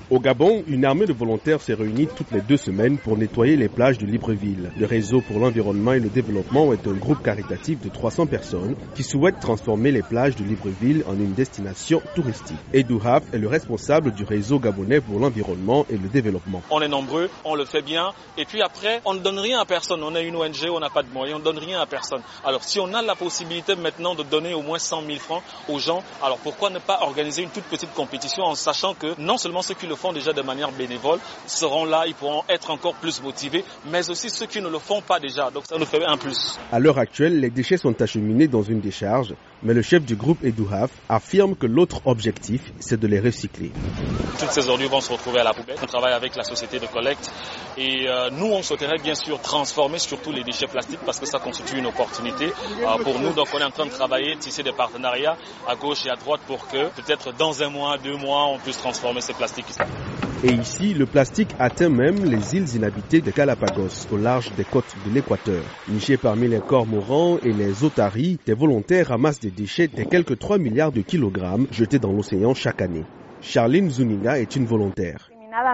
Au Gabon, une armée de volontaires s'est réunie toutes les 2 semaines pour nettoyer les plages de Libreville. Le Réseau pour l'environnement et le développement est un groupe caritatif de 300 personnes qui souhaite transformer les plages de Libreville en une destination touristique. Edou Haf est le responsable du Réseau gabonais pour l'environnement et le développement. On est nombreux, on le fait bien et puis après, on ne donne rien à personne. On est une ONG, on n'a pas de moyens, on ne donne rien à personne. Alors si on a la possibilité maintenant de donner au moins 100 000 francs aux gens, alors pourquoi ne pas organiser une toute petite compétition en sachant que non seulement ceux qui le font déjà de manière bénévole seront là, ils pourront être encore plus motivés, mais aussi ceux qui ne le font pas déjà. Donc ça nous fait un plus. À l'heure actuelle, les déchets sont acheminés dans une décharge, mais le chef du groupe Edou Haf affirme que l'autre objectif, c'est de les recycler. Toutes ces ordures vont se retrouver à la poubelle. On travaille avec la société de collecte et nous, on souhaiterait bien sûr transformer surtout les déchets plastiques parce que ça constitue une opportunité pour nous. Donc on est en train de travailler, tisser des partenariats à gauche et à droite pour que peut-être dans 1 mois, 2 mois, on puisse transformer ces plastiques. Et ici, le plastique atteint même les îles inhabitées de Galapagos, au large des côtes de l'Équateur. Nichés parmi les cormorans et les otaries, des volontaires ramassent des déchets de quelques 3 milliards de kilogrammes jetés dans l'océan chaque année. Charline Zuniga est une volontaire.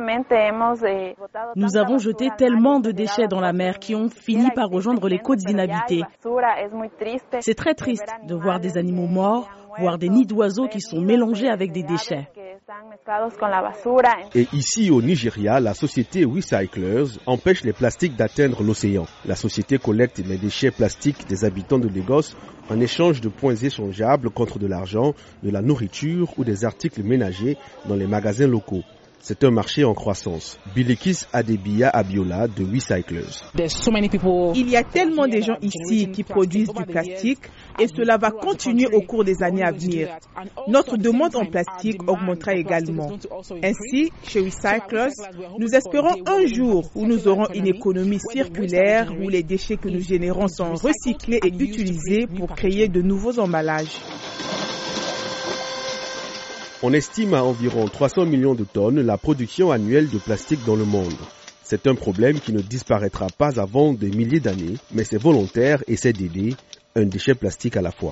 Nous avons jeté tellement de déchets dans la mer qui ont fini par rejoindre les côtes inhabitées. C'est très triste de voir des animaux morts, voir des nids d'oiseaux qui sont mélangés avec des déchets. Et ici au Nigeria, la société Recyclers empêche les plastiques d'atteindre l'océan. La société collecte les déchets plastiques des habitants de Lagos en échange de points échangeables contre de l'argent, de la nourriture ou des articles ménagers dans les magasins locaux. C'est un marché en croissance. Bilikis Adebiya Abiola de Recyclers. Il y a tellement de gens ici qui produisent du plastique et cela va continuer au cours des années à venir. Notre demande en plastique augmentera également. Ainsi, chez Recyclers, nous espérons un jour où nous aurons une économie circulaire où les déchets que nous générons sont recyclés et utilisés pour créer de nouveaux emballages. On estime à environ 300 millions de tonnes la production annuelle de plastique dans le monde. C'est un problème qui ne disparaîtra pas avant des milliers d'années, mais ces volontaires essaient d'aider, un déchet plastique à la fois.